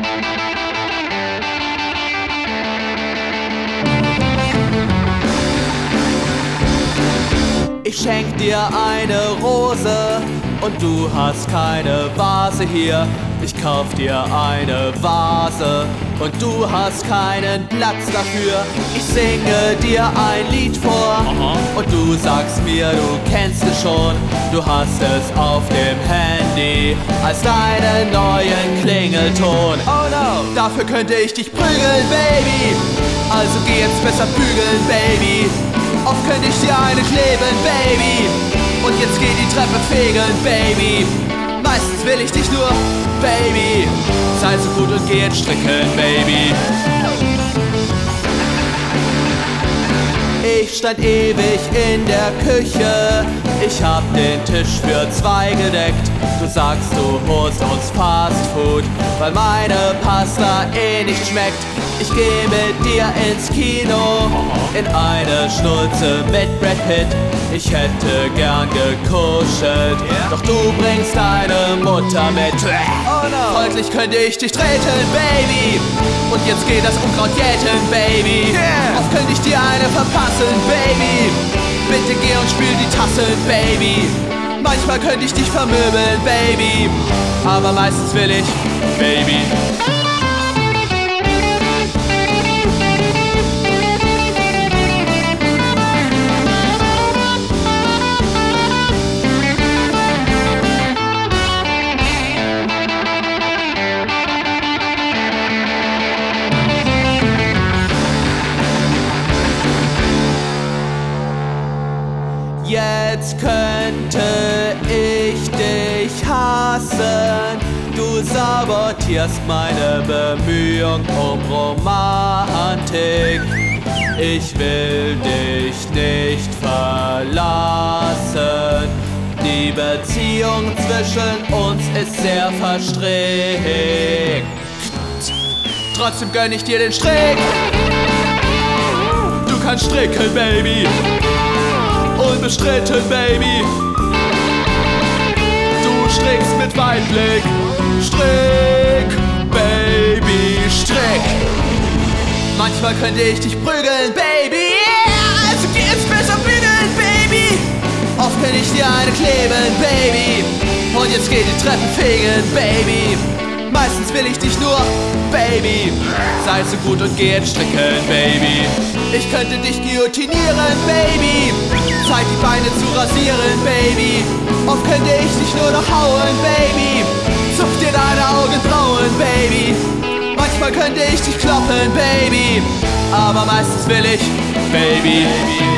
Ich schenk dir eine Rose und du hast keine Vase hier. Ich kauf dir eine Vase und du hast keinen Platz dafür. Ich singe dir ein Lied vor und du sagst mir, du kennst es schon. Du hast es auf dem Handy als deinen neuen Klingelton. Oh no, dafür könnte ich dich prügeln, Baby. Also geh jetzt besser bügeln, Baby. Oft könnte ich dir eine kleben, Baby. Und jetzt geh die Treppe fegen, Baby. Meistens will ich dich nur, Baby. Sei so gut und geh jetzt stricken, Baby. Ich stand ewig in der Küche. Ich hab den Tisch für 2 gedeckt. Du sagst, du holst uns Fast Food, weil meine Pasta eh nicht schmeckt. Ich geh mit dir ins Kino, in eine Schnulze mit Brad Pitt. Ich hätte gern gekuschelt, doch du bringst deine Mutter mit. Oh no. Freundlich könnte ich dich treten, Baby. Und jetzt geht das Unkraut jäten, Baby. Oft könnte ich dir eine verpassen, Baby. Bitte geh und spül die Tassen, Baby. Manchmal könnte ich dich vermöbeln, Baby. Aber meistens will ich, Baby. Jetzt könnte ich dich hassen. Du sabotierst meine Bemühung um Romantik. Ich will dich nicht verlassen. Die Beziehung zwischen uns ist sehr verstrickt. Trotzdem gönn ich dir den Strick. Du kannst stricken, Baby. Unbestritten, Baby. Du strickst mit Weitblick. Strick, Baby, strick. Manchmal könnte ich dich prügeln, Baby. Also geh jetzt besser bügeln, Baby. Oft könnte ich dir eine kleben, Baby. Und jetzt geh die Treppe fegen, Baby. Meistens will ich dich nur, Baby. Sei so gut und geh jetzt stricken, Baby. Ich könnte dich guillotinieren, Baby. Zeit die Beine zu rasieren, Baby. Oft könnte ich dich nur noch hauen, Baby. Zupf dir deine Augenbrauen, Baby. Manchmal könnte ich dich kloppen, Baby. Aber meistens will ich, Baby.